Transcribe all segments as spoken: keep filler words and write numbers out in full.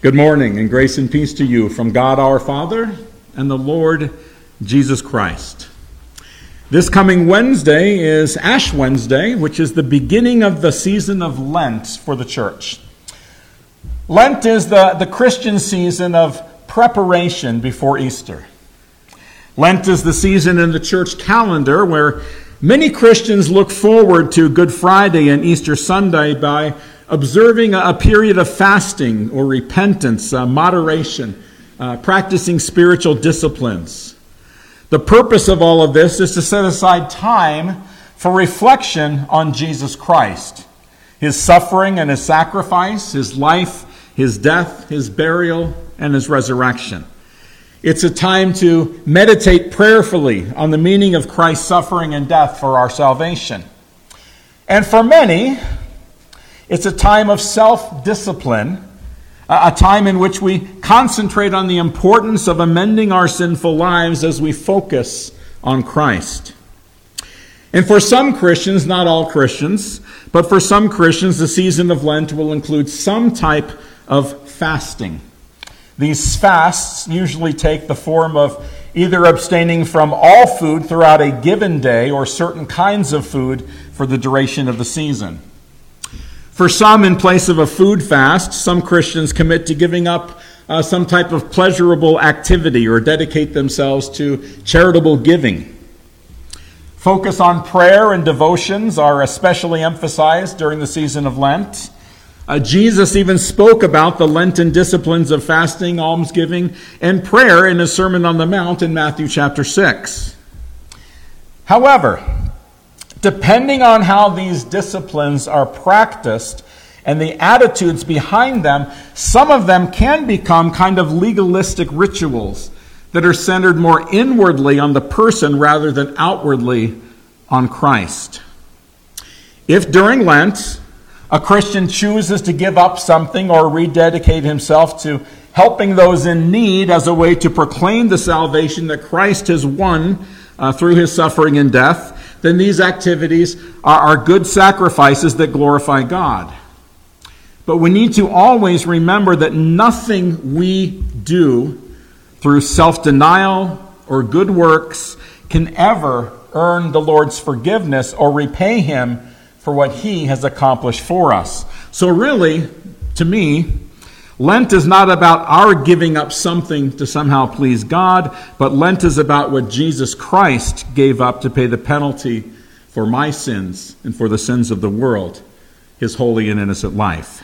Good morning, and grace and peace to you from God our Father and the Lord Jesus Christ. This coming Wednesday is Ash Wednesday, which is the beginning of the season of Lent for the church. Lent is the, the Christian season of preparation before Easter. Lent is the season in the church calendar where many Christians look forward to Good Friday and Easter Sunday by observing a period of fasting or repentance, uh, moderation, uh, practicing spiritual disciplines. The purpose of all of this is to set aside time for reflection on Jesus Christ, his suffering and his sacrifice, his life, his death, his burial, and his resurrection. It's a time to meditate prayerfully on the meaning of Christ's suffering and death for our salvation. And for many, it's a time of self-discipline, a time in which we concentrate on the importance of amending our sinful lives as we focus on Christ. And for some Christians, not all Christians, but for some Christians, the season of Lent will include some type of fasting. These fasts usually take the form of either abstaining from all food throughout a given day or certain kinds of food for the duration of the season. For some, in place of a food fast, some Christians commit to giving up uh, some type of pleasurable activity or dedicate themselves to charitable giving. Focus on prayer and devotions are especially emphasized during the season of Lent. Uh, Jesus even spoke about the Lenten disciplines of fasting, almsgiving, and prayer in his Sermon on the Mount in Matthew chapter six. However, depending on how these disciplines are practiced and the attitudes behind them, some of them can become kind of legalistic rituals that are centered more inwardly on the person rather than outwardly on Christ. If during Lent, a Christian chooses to give up something or rededicate himself to helping those in need as a way to proclaim the salvation that Christ has won uh, through his suffering and death, then these activities are, are good sacrifices that glorify God. But we need to always remember that nothing we do through self-denial or good works can ever earn the Lord's forgiveness or repay him for what he has accomplished for us. So really, to me, Lent is not about our giving up something to somehow please God, but Lent is about what Jesus Christ gave up to pay the penalty for my sins and for the sins of the world, his holy and innocent life.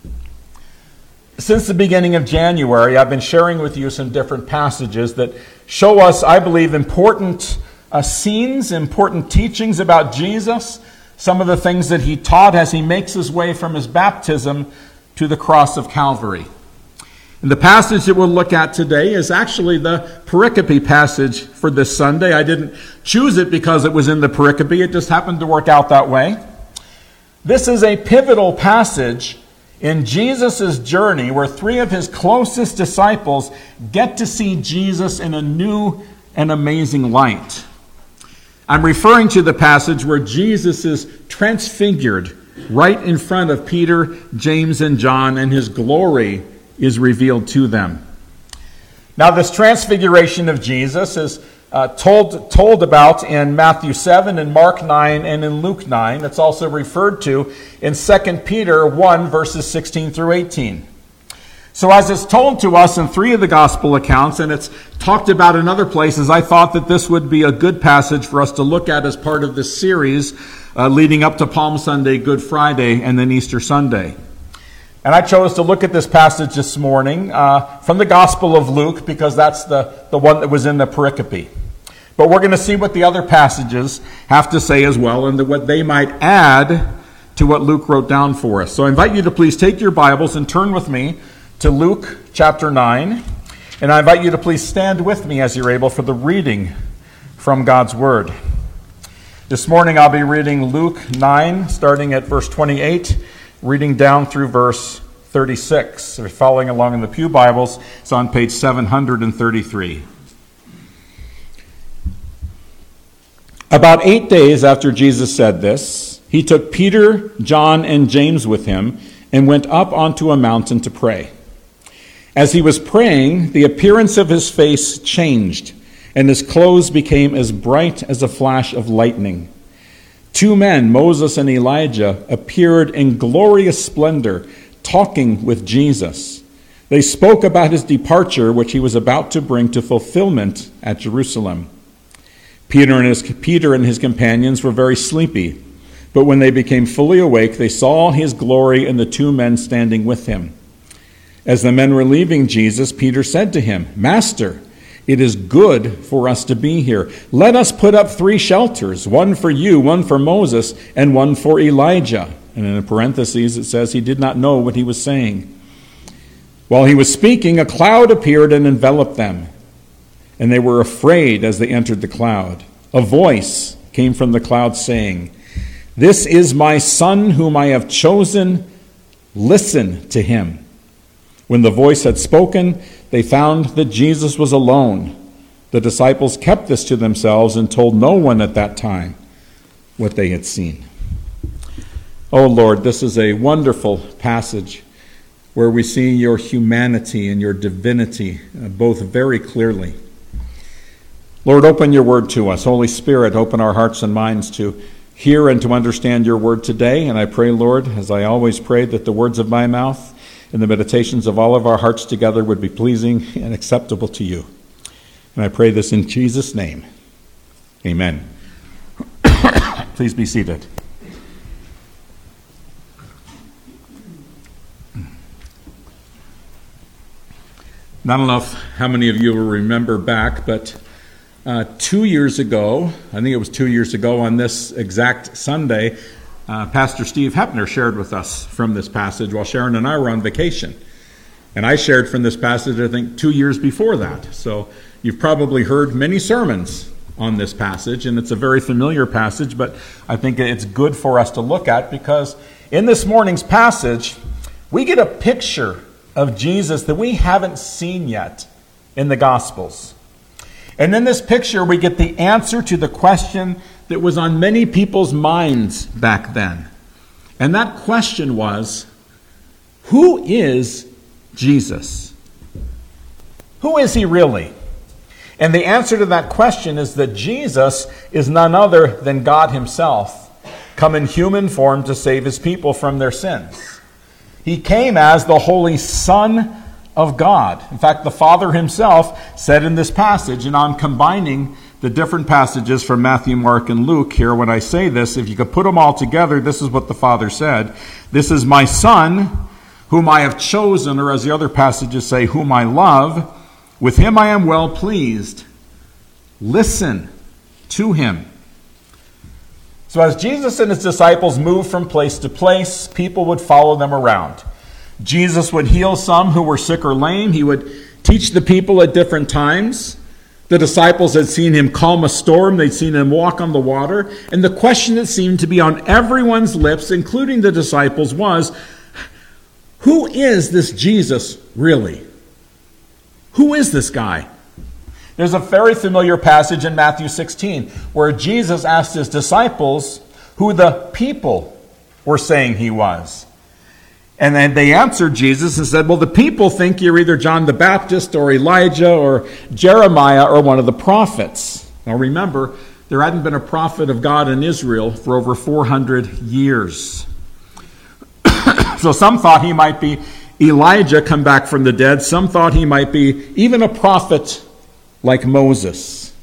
Since the beginning of January, I've been sharing with you some different passages that show us, I believe, important uh, scenes, important teachings about Jesus, some of the things that he taught as he makes his way from his baptism to the cross of Calvary. And the passage that we'll look at today is actually the pericope passage for this Sunday. I didn't choose it because it was in the pericope. It just happened to work out that way. This is a pivotal passage in Jesus' journey where three of his closest disciples get to see Jesus in a new and amazing light. I'm referring to the passage where Jesus is transfigured right in front of Peter, James, and John, and his glory is revealed to them. Now, this transfiguration of Jesus is uh, told, told about in Matthew seven, and Mark nine, and in Luke nine. It's also referred to in Second Peter one, verses sixteen through eighteen. So as it's told to us in three of the gospel accounts, and it's talked about in other places, I thought that this would be a good passage for us to look at as part of this series uh, leading up to Palm Sunday, Good Friday, and then Easter Sunday. And I chose to look at this passage this morning uh, from the Gospel of Luke because that's the, the one that was in the pericope. But we're going to see what the other passages have to say as well and what they might add to what Luke wrote down for us. So I invite you to please take your Bibles and turn with me to Luke chapter nine. And I invite you to please stand with me as you're able for the reading from God's Word. This morning I'll be reading Luke nine, starting at verse twenty-eight, reading down through verse thirty-six. If you're following along in the Pew Bibles, it's on page seven hundred thirty-three. About eight days after Jesus said this, he took Peter, John, and James with him and went up onto a mountain to pray. As he was praying, the appearance of his face changed, and his clothes became as bright as a flash of lightning. Two men, Moses and Elijah, appeared in glorious splendor, talking with Jesus. They spoke about his departure, which he was about to bring to fulfillment at Jerusalem. Peter and his, Peter and his companions were very sleepy, but when they became fully awake, they saw his glory and the two men standing with him. As the men were leaving Jesus, Peter said to him, "Master, it is good for us to be here. Let us put up three shelters, one for you, one for Moses, and one for Elijah." And in parentheses it says he did not know what he was saying. While he was speaking, a cloud appeared and enveloped them, and they were afraid as they entered the cloud. A voice came from the cloud saying, "This is my son whom I have chosen. Listen to him." When the voice had spoken, they found that Jesus was alone. The disciples kept this to themselves and told no one at that time what they had seen. Oh Lord, this is a wonderful passage where we see your humanity and your divinity uh, both very clearly. Lord, open your word to us. Holy Spirit, open our hearts and minds to hear and to understand your word today. And I pray, Lord, as I always pray, that the words of my mouth and the meditations of all of our hearts together would be pleasing and acceptable to you. And I pray this in Jesus' name. Amen. Please be seated. I don't know if, how many of you will remember back, but uh, two years ago, I think it was two years ago on this exact Sunday, uh, Pastor Steve Heppner shared with us from this passage while Sharon and I were on vacation. And I shared from this passage, I think, two years before that. So you've probably heard many sermons on this passage, and it's a very familiar passage, but I think it's good for us to look at because in this morning's passage, we get a picture of Jesus that we haven't seen yet in the Gospels. And in this picture, we get the answer to the question that was on many people's minds back then. And that question was, who is Jesus? Who is he really? And the answer to that question is that Jesus is none other than God himself, come in human form to save his people from their sins. He came as the Holy Son of God. In fact, the Father himself said in this passage, and I'm combining the different passages from Matthew, Mark, and Luke here when I say this, if you could put them all together, this is what the Father said. "This is my Son, whom I have chosen," or as the other passages say, "whom I love. With him I am well pleased. Listen to him." So as Jesus and his disciples moved from place to place, people would follow them around. Jesus would heal some who were sick or lame. He would teach the people at different times. The disciples had seen him calm a storm. They'd seen him walk on the water. And the question that seemed to be on everyone's lips, including the disciples, was, who is this Jesus really? Who is this guy? There's a very familiar passage in Matthew sixteen where Jesus asked his disciples who the people were saying he was. And then they answered Jesus and said, well, the people think you're either John the Baptist or Elijah or Jeremiah or one of the prophets. Now remember, there hadn't been a prophet of God in Israel for over four hundred years. So some thought he might be Elijah come back from the dead. Some thought he might be even a prophet like Moses.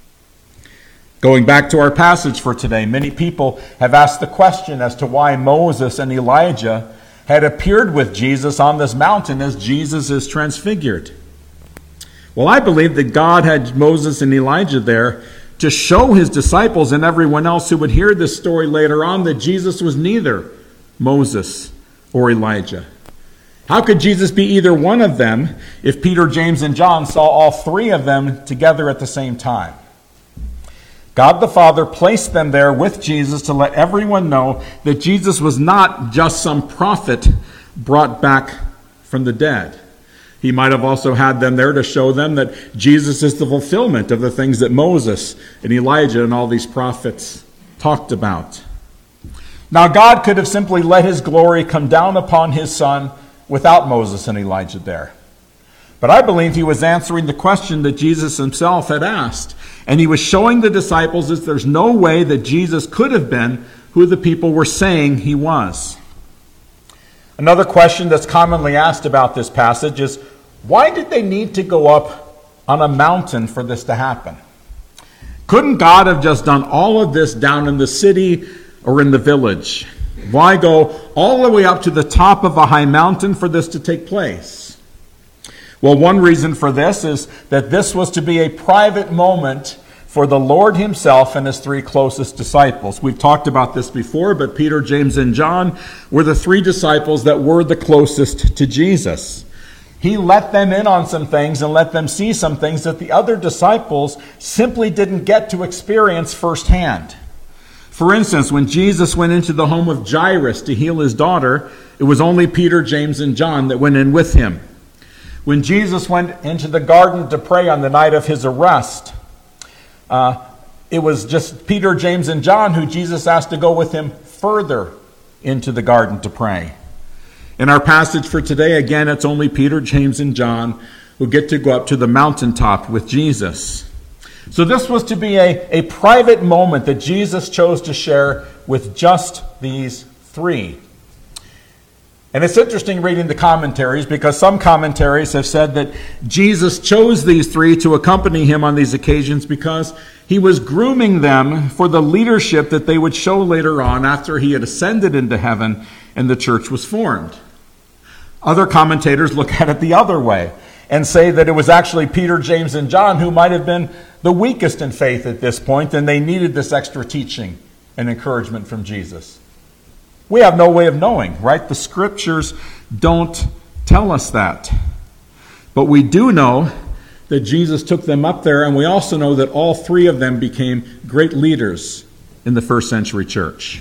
Going back to our passage for today, many people have asked the question as to why Moses and Elijah had appeared with Jesus on this mountain as Jesus is transfigured. Well, I believe that God had Moses and Elijah there to show his disciples and everyone else who would hear this story later on that Jesus was neither Moses or Elijah. How could Jesus be either one of them if Peter, James, and John saw all three of them together at the same time? God the Father placed them there with Jesus to let everyone know that Jesus was not just some prophet brought back from the dead. He might have also had them there to show them that Jesus is the fulfillment of the things that Moses and Elijah and all these prophets talked about. Now, God could have simply let his glory come down upon his Son without Moses and Elijah there. But I believe he was answering the question that Jesus himself had asked. And he was showing the disciples that there's no way that Jesus could have been who the people were saying he was. Another question that's commonly asked about this passage is, why did they need to go up on a mountain for this to happen? Couldn't God have just done all of this down in the city or in the village? Why go all the way up to the top of a high mountain for this to take place? Well, one reason for this is that this was to be a private moment for the Lord himself and his three closest disciples. We've talked about this before, but Peter, James, and John were the three disciples that were the closest to Jesus. He let them in on some things and let them see some things that the other disciples simply didn't get to experience firsthand. For instance, when Jesus went into the home of Jairus to heal his daughter, it was only Peter, James, and John that went in with him. When Jesus went into the garden to pray on the night of his arrest, uh, it was just Peter, James, and John who Jesus asked to go with him further into the garden to pray. In our passage for today, again, it's only Peter, James, and John who get to go up to the mountaintop with Jesus. So this was to be a, a private moment that Jesus chose to share with just these three. And it's interesting reading the commentaries, because some commentaries have said that Jesus chose these three to accompany him on these occasions because he was grooming them for the leadership that they would show later on after he had ascended into heaven and the church was formed. Other commentators look at it the other way and say that it was actually Peter, James, and John who might have been the weakest in faith at this point, and they needed this extra teaching and encouragement from Jesus. We have no way of knowing, right? The scriptures don't tell us that. But we do know that Jesus took them up there, and we also know that all three of them became great leaders in the first century church.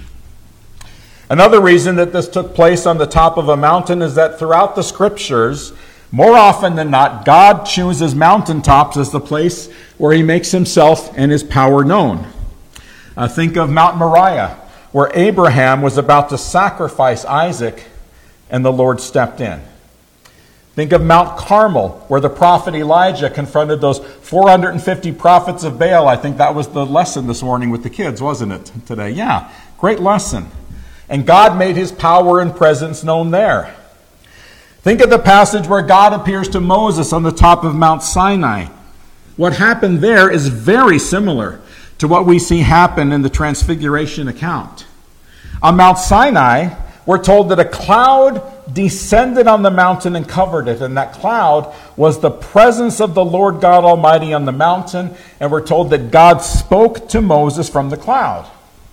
Another reason that this took place on the top of a mountain is that throughout the scriptures, more often than not, God chooses mountaintops as the place where he makes himself and his power known. Uh, think of Mount Moriah, where Abraham was about to sacrifice Isaac and the Lord stepped in. Think of Mount Carmel, where the prophet Elijah confronted those four hundred fifty prophets of Baal. I think that was the lesson this morning with the kids, wasn't it, today? Yeah, great lesson. And God made his power and presence known there. Think of the passage where God appears to Moses on the top of Mount Sinai. What happened there is very similar to what we see happen in the Transfiguration account. On Mount Sinai, we're told that a cloud descended on the mountain and covered it, and that cloud was the presence of the Lord God Almighty on the mountain, and we're told that God spoke to Moses from the cloud.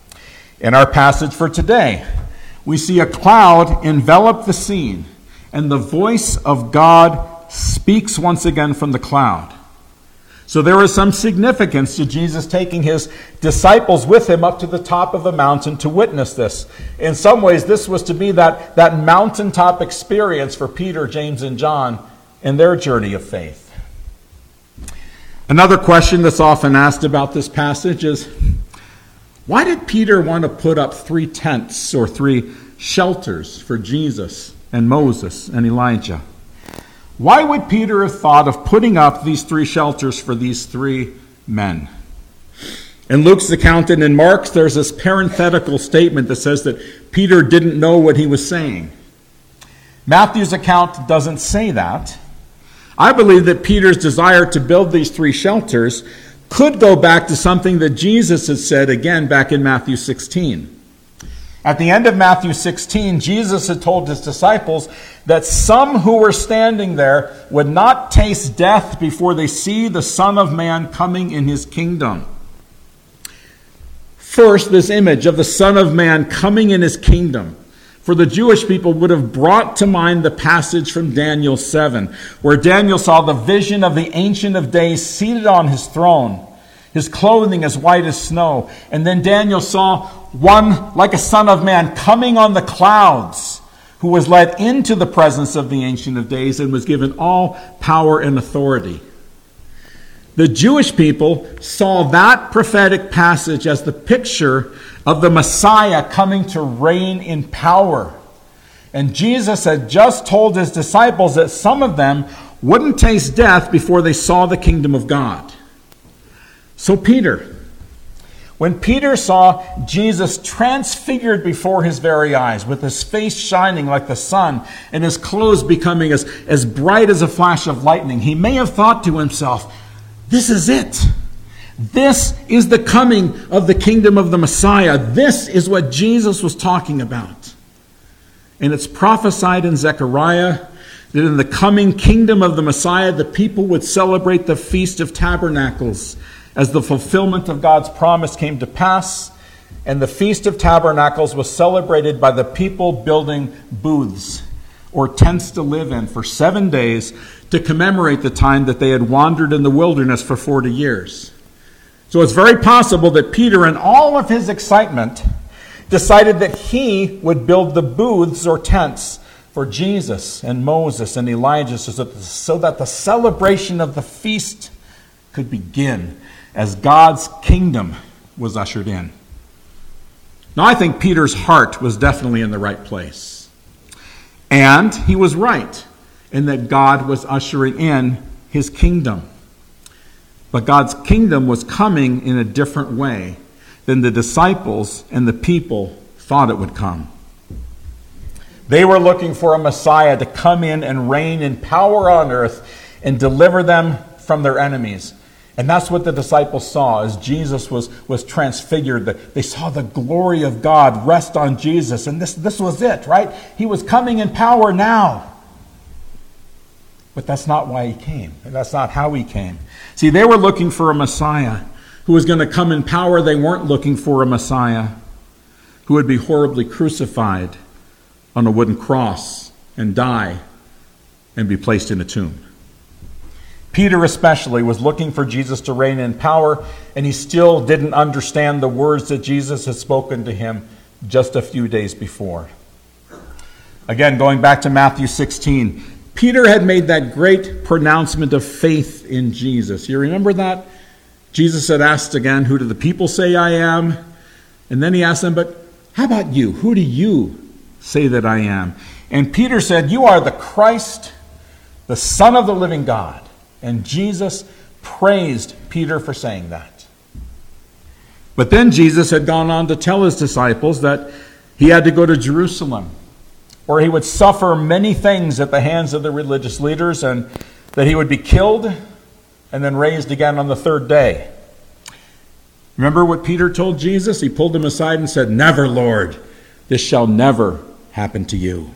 In our passage for today, we see a cloud envelop the scene, and the voice of God speaks once again from the cloud. So there is some significance to Jesus taking his disciples with him up to the top of a mountain to witness this. In some ways, this was to be that, that mountaintop experience for Peter, James, and John in their journey of faith. Another question that's often asked about this passage is, why did Peter want to put up three tents or three shelters for Jesus and Moses and Elijah? Why would Peter have thought of putting up these three shelters for these three men? In Luke's account and in Mark's, there's this parenthetical statement that says that Peter didn't know what he was saying. Matthew's account doesn't say that. I believe that Peter's desire to build these three shelters could go back to something that Jesus had said again back in Matthew sixteen. At the end of Matthew sixteen, Jesus had told his disciples that some who were standing there would not taste death before they see the Son of Man coming in his kingdom. First, this image of the Son of Man coming in his kingdom for the Jewish people would have brought to mind the passage from Daniel seven, where Daniel saw the vision of the Ancient of Days seated on his throne, his clothing as white as snow. And then Daniel saw one like a son of man coming on the clouds, who was led into the presence of the Ancient of Days and was given all power and authority. The Jewish people saw that prophetic passage as the picture of the Messiah coming to reign in power. And Jesus had just told his disciples that some of them wouldn't taste death before they saw the kingdom of God. So Peter, when Peter saw Jesus transfigured before his very eyes, with his face shining like the sun and his clothes becoming as, as bright as a flash of lightning, he may have thought to himself, this is it. This is the coming of the kingdom of the Messiah. This is what Jesus was talking about. And it's prophesied in Zechariah that in the coming kingdom of the Messiah, the people would celebrate the Feast of Tabernacles as the fulfillment of God's promise came to pass. And the Feast of Tabernacles was celebrated by the people building booths or tents to live in for seven days to commemorate the time that they had wandered in the wilderness for forty years. So it's very possible that Peter, in all of his excitement, decided that he would build the booths or tents for Jesus and Moses and Elijah so that, so that the celebration of the feast could begin as God's kingdom was ushered in. Now, I think Peter's heart was definitely in the right place. And he was right in that God was ushering in his kingdom. But God's kingdom was coming in a different way than the disciples and the people thought it would come. They were looking for a Messiah to come in and reign in power on earth and deliver them from their enemies. And that's what the disciples saw as Jesus was, was transfigured. They saw the glory of God rest on Jesus. And this, this was it, right? He was coming in power now. But that's not why he came. And that's not how he came. See, they were looking for a Messiah who was going to come in power. They weren't looking for a Messiah who would be horribly crucified on a wooden cross and die and be placed in a tomb. Peter especially was looking for Jesus to reign in power, and he still didn't understand the words that Jesus had spoken to him just a few days before. Again, going back to Matthew sixteen, Peter had made that great pronouncement of faith in Jesus. You remember that? Jesus had asked again, who do the people say I am? And then he asked them, but how about you? Who do you say that I am? And Peter said, you are the Christ, the Son of the living God. And Jesus praised Peter for saying that. But then Jesus had gone on to tell his disciples that he had to go to Jerusalem, where he would suffer many things at the hands of the religious leaders, and that he would be killed and then raised again on the third day. Remember what Peter told Jesus? He pulled him aside and said, never, Lord, this shall never happen to you.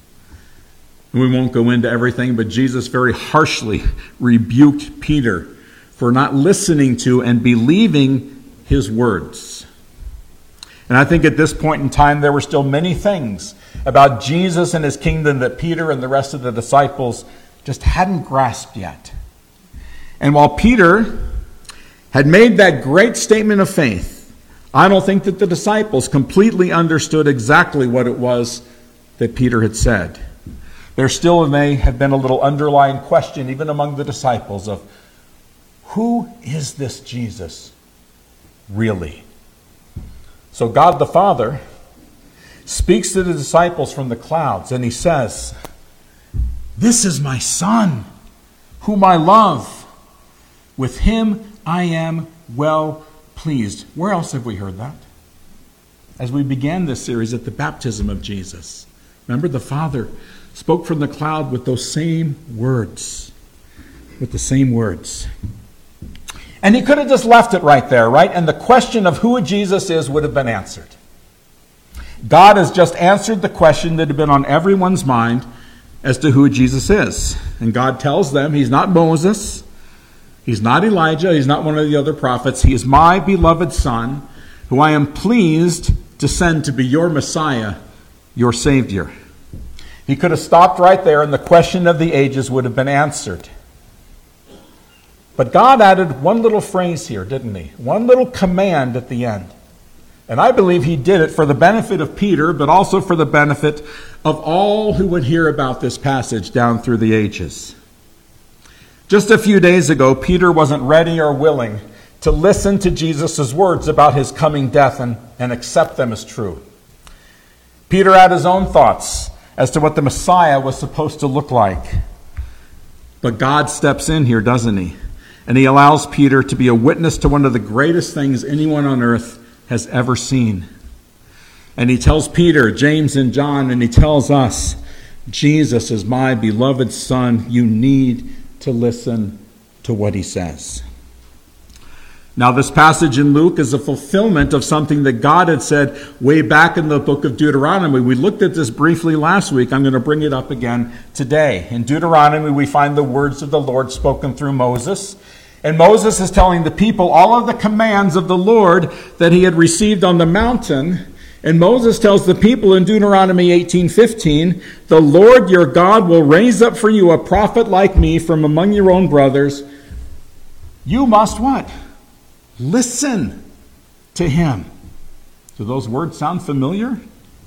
And we won't go into everything, but Jesus very harshly rebuked Peter for not listening to and believing his words. And I think at this point in time, there were still many things about Jesus and his kingdom that Peter and the rest of the disciples just hadn't grasped yet. And while Peter had made that great statement of faith, I don't think that the disciples completely understood exactly what it was that Peter had said. There still may have been a little underlying question, even among the disciples, of who is this Jesus really? So God the Father speaks to the disciples from the clouds, and he says, this is my Son, whom I love. With him I am well pleased. Where else have we heard that? As we began this series at the baptism of Jesus. Remember, the Father spoke from the cloud with those same words. With the same words. And he could have just left it right there, right? And the question of who Jesus is would have been answered. God has just answered the question that had been on everyone's mind as to who Jesus is. And God tells them he's not Moses, he's not Elijah, he's not one of the other prophets. He is my beloved Son, who I am pleased to send to be your Messiah, your Savior. He could have stopped right there and the question of the ages would have been answered. But God added one little phrase here, didn't he? One little command at the end. And I believe he did it for the benefit of Peter, but also for the benefit of all who would hear about this passage down through the ages. Just a few days ago, Peter wasn't ready or willing to listen to Jesus' words about his coming death and, and accept them as true. Peter had his own thoughts as to what the Messiah was supposed to look like. But God steps in here, doesn't he? And he allows Peter to be a witness to one of the greatest things anyone on earth has ever seen. And he tells Peter, James, and John, and he tells us, Jesus is my beloved Son. You need to listen to what he says. Now, this passage in Luke is a fulfillment of something that God had said way back in the book of Deuteronomy. We looked at this briefly last week. I'm going to bring it up again today. In Deuteronomy, we find the words of the Lord spoken through Moses. And Moses is telling the people all of the commands of the Lord that he had received on the mountain. And Moses tells the people in Deuteronomy eighteen fifteen, the Lord your God will raise up for you a prophet like me from among your own brothers. You must what? Listen to him. Do those words sound familiar?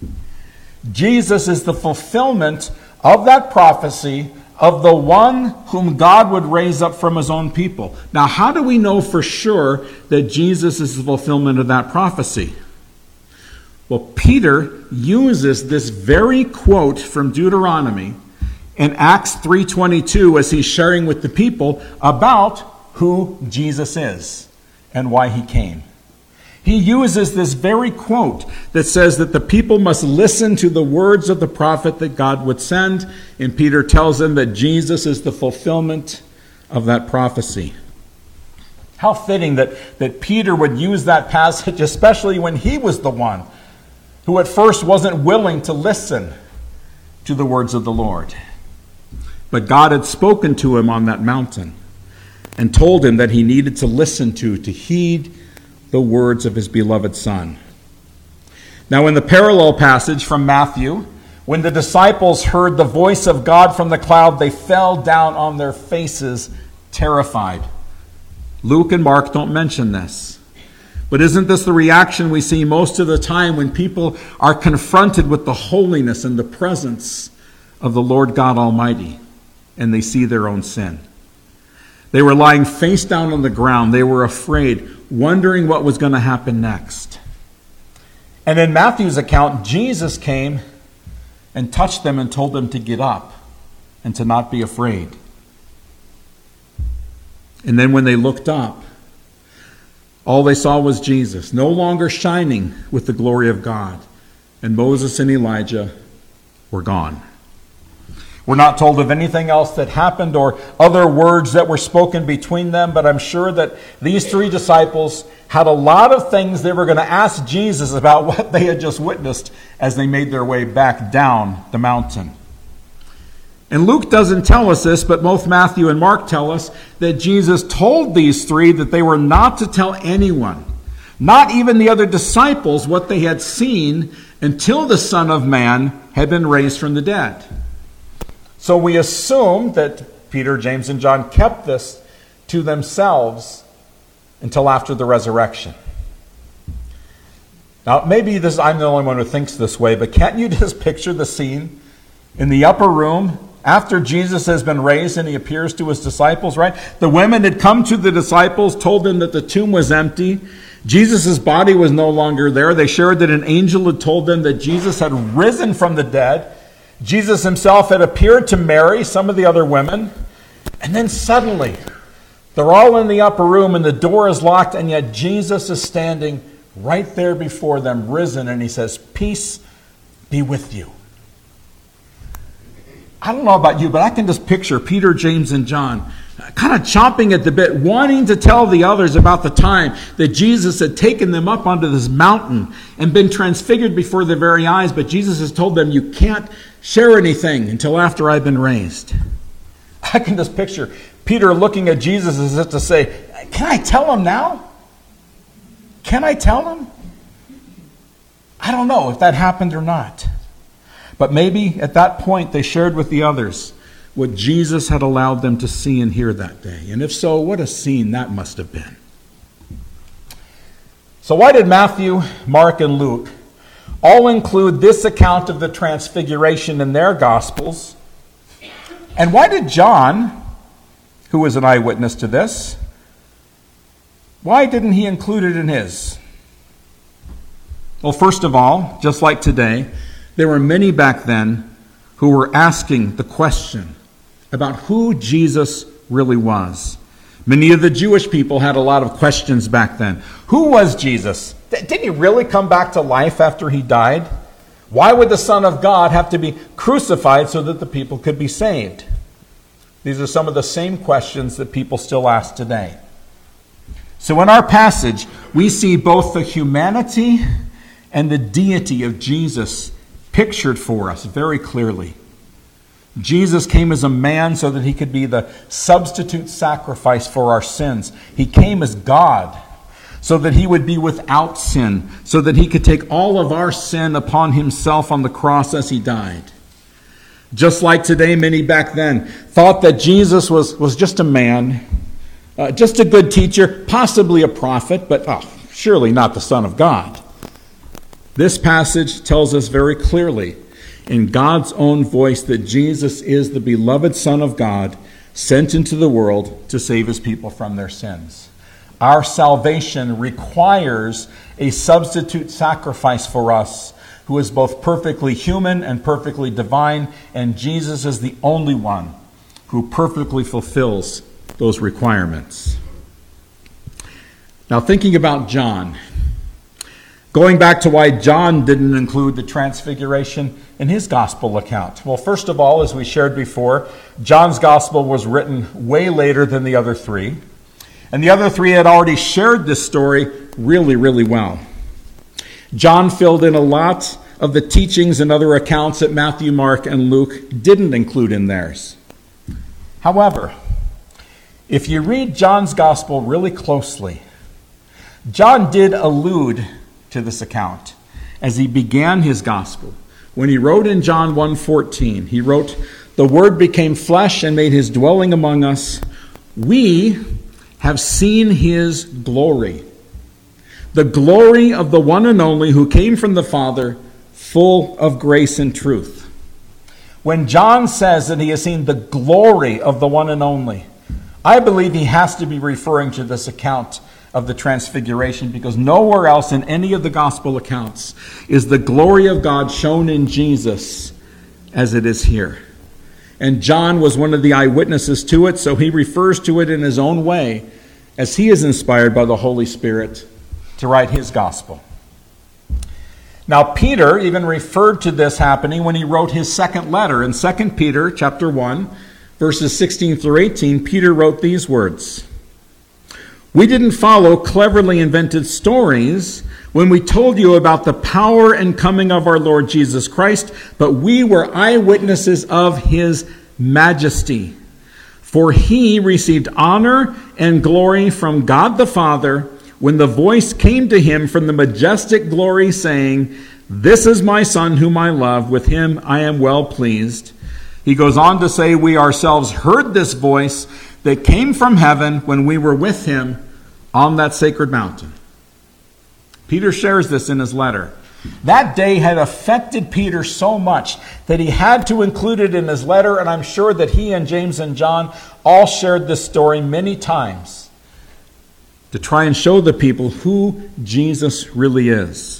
Jesus is the fulfillment of that prophecy of the one whom God would raise up from his own people. Now, how do we know for sure that Jesus is the fulfillment of that prophecy? Well, Peter uses this very quote from Deuteronomy in Acts three twenty-two as he's sharing with the people about who Jesus is and why he came. He uses this very quote that says that the people must listen to the words of the prophet that God would send, and Peter tells them that Jesus is the fulfillment of that prophecy. How fitting that, that Peter would use that passage, especially when he was the one who at first wasn't willing to listen to the words of the Lord. But God had spoken to him on that mountain and told him that he needed to listen to, to heed the words of his beloved Son. Now, in the parallel passage from Matthew, when the disciples heard the voice of God from the cloud, they fell down on their faces, terrified. Luke and Mark don't mention this. But isn't this the reaction we see most of the time when people are confronted with the holiness and the presence of the Lord God Almighty and they see their own sin? They were lying face down on the ground. They were afraid, wondering what was going to happen next. And in Matthew's account, Jesus came and touched them and told them to get up and to not be afraid. And then when they looked up, all they saw was Jesus, no longer shining with the glory of God. And Moses and Elijah were gone. We're not told of anything else that happened or other words that were spoken between them, but I'm sure that these three disciples had a lot of things they were going to ask Jesus about what they had just witnessed as they made their way back down the mountain. And Luke doesn't tell us this, but both Matthew and Mark tell us that Jesus told these three that they were not to tell anyone, not even the other disciples, what they had seen until the Son of Man had been raised from the dead. So we assume that Peter, James, and John kept this to themselves until after the resurrection. Now, maybe this, I'm the only one who thinks this way, but can't you just picture the scene in the upper room after Jesus has been raised and he appears to his disciples, right? The women had come to the disciples, told them that the tomb was empty. Jesus' body was no longer there. They shared that an angel had told them that Jesus had risen from the dead. Jesus himself had appeared to Mary, some of the other women. And then suddenly, they're all in the upper room and the door is locked, and yet Jesus is standing right there before them, risen, and he says, "Peace be with you." I don't know about you, but I can just picture Peter, James, and John kind of chomping at the bit, wanting to tell the others about the time that Jesus had taken them up onto this mountain and been transfigured before their very eyes. But Jesus has told them, you can't share anything until after I've been raised. I can just picture Peter looking at Jesus as if to say, can I tell him now? Can I tell him? I don't know if that happened or not. But maybe at that point they shared with the others what Jesus had allowed them to see and hear that day. And if so, what a scene that must have been. So why did Matthew, Mark, and Luke all include this account of the transfiguration in their Gospels? And why did John, who was an eyewitness to this, why didn't he include it in his? Well, first of all, just like today, there were many back then who were asking the question, about who Jesus really was. Many of the Jewish people had a lot of questions back then. Who was Jesus? Did he really come back to life after he died? Why would the Son of God have to be crucified so that the people could be saved? These are some of the same questions that people still ask today. So in our passage, we see both the humanity and the deity of Jesus pictured for us very clearly. Jesus came as a man so that he could be the substitute sacrifice for our sins. He came as God so that he would be without sin, so that he could take all of our sin upon himself on the cross as he died. Just like today, many back then thought that Jesus was, was just a man, uh, just a good teacher, possibly a prophet, but oh, surely not the Son of God. This passage tells us very clearly in God's own voice that Jesus is the beloved Son of God sent into the world to save his people from their sins. Our salvation requires a substitute sacrifice for us who is both perfectly human and perfectly divine, and Jesus is the only one who perfectly fulfills those requirements. Now, thinking about John, going back to why John didn't include the transfiguration in his gospel account. Well, first of all, as we shared before, John's gospel was written way later than the other three. And the other three had already shared this story really, really well. John filled in a lot of the teachings and other accounts that Matthew, Mark, and Luke didn't include in theirs. However, if you read John's gospel really closely, John did allude to this account as he began his gospel. When he wrote in John one fourteen, he wrote, "The Word became flesh and made his dwelling among us. We have seen his glory, the glory of the one and only who came from the Father, full of grace and truth." When John says that he has seen the glory of the one and only, I believe he has to be referring to this account of the transfiguration, because nowhere else in any of the gospel accounts is the glory of God shown in Jesus as it is here. And John was one of the eyewitnesses to it, so he refers to it in his own way as he is inspired by the Holy Spirit to write his gospel. Now, Peter even referred to this happening when he wrote his second letter. In Second Peter chapter one, verses sixteen through eighteen, Peter wrote these words, "We didn't follow cleverly invented stories when we told you about the power and coming of our Lord Jesus Christ, but we were eyewitnesses of his majesty. For he received honor and glory from God the Father when the voice came to him from the majestic glory saying, 'This is my Son whom I love, with him I am well pleased.'" He goes on to say, "We ourselves heard this voice that came from heaven when we were with him on that sacred mountain." Peter shares this in his letter. That day had affected Peter so much that he had to include it in his letter, and I'm sure that he and James and John all shared this story many times to try and show the people who Jesus really is.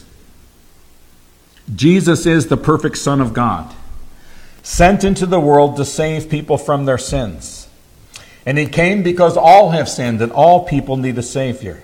Jesus is the perfect Son of God, sent into the world to save people from their sins. And he came because all have sinned and all people need a Savior.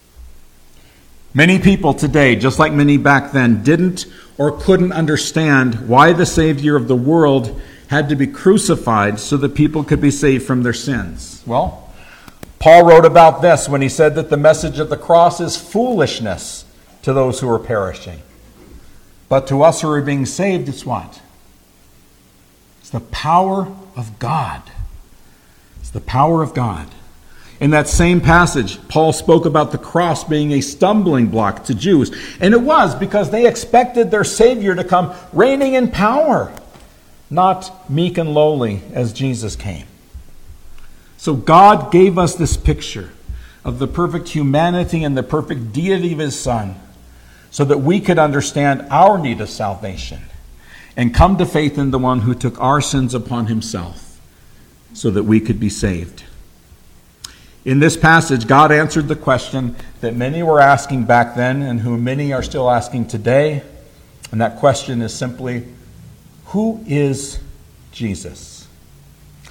Many people today, just like many back then, didn't or couldn't understand why the Savior of the world had to be crucified so that people could be saved from their sins. Well, Paul wrote about this when he said that the message of the cross is foolishness to those who are perishing. But to us who are being saved, it's what? It's the power of God. It's the power of God. In that same passage, Paul spoke about the cross being a stumbling block to Jews. And it was because they expected their Savior to come reigning in power, not meek and lowly as Jesus came. So God gave us this picture of the perfect humanity and the perfect deity of his Son so that we could understand our need of salvation and come to faith in the one who took our sins upon himself so that we could be saved. In this passage, God answered the question that many were asking back then and who many are still asking today. And that question is simply, who is Jesus?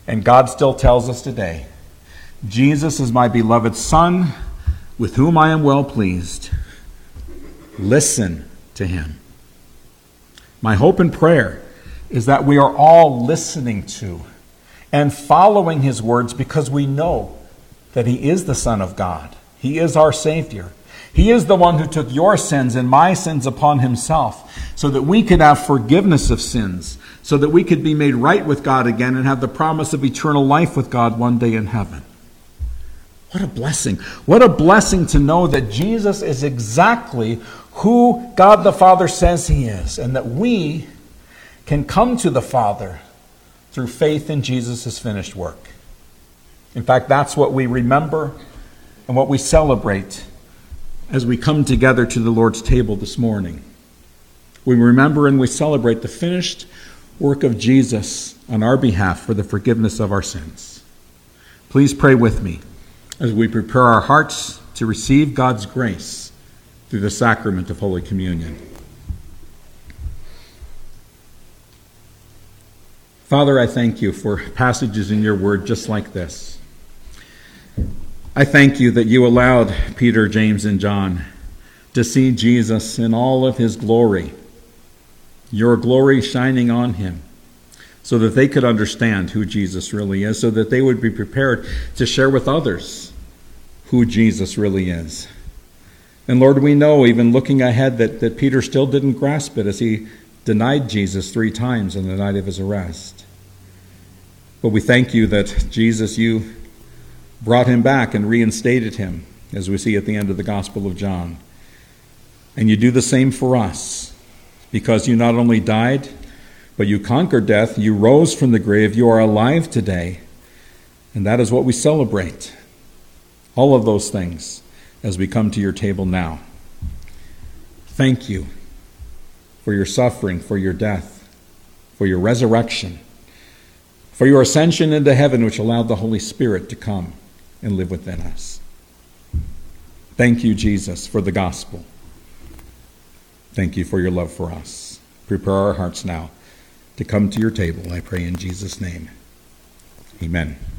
And God still tells us today, Jesus is my beloved Son, with whom I am well pleased. Listen to him. My hope and prayer is that we are all listening to and following his words because we know that he is the Son of God. He is our Savior. He is the one who took your sins and my sins upon himself so that we could have forgiveness of sins, so that we could be made right with God again and have the promise of eternal life with God one day in heaven. What a blessing. What a blessing to know that Jesus is exactly who God the Father says he is, and that we can come to the Father through faith in Jesus' finished work. In fact, that's what we remember and what we celebrate as we come together to the Lord's table this morning. We remember and we celebrate the finished work of Jesus on our behalf for the forgiveness of our sins. Please pray with me as we prepare our hearts to receive God's grace through the sacrament of Holy Communion. Father, I thank you for passages in your word just like this. I thank you that you allowed Peter, James, and John to see Jesus in all of his glory, your glory shining on him, so that they could understand who Jesus really is, so that they would be prepared to share with others who Jesus really is. And Lord, we know, even looking ahead, that, that Peter still didn't grasp it as he denied Jesus three times on the night of his arrest. But we thank you that, Jesus, you brought him back and reinstated him, as we see at the end of the Gospel of John. And you do the same for us, because you not only died, but you conquered death, you rose from the grave, you are alive today, and that is what we celebrate. All of those things as we come to your table now. Thank you for your suffering, for your death, for your resurrection, for your ascension into heaven, which allowed the Holy Spirit to come and live within us. Thank you, Jesus, for the gospel. Thank you for your love for us. Prepare our hearts now to come to your table, I pray in Jesus' name. Amen.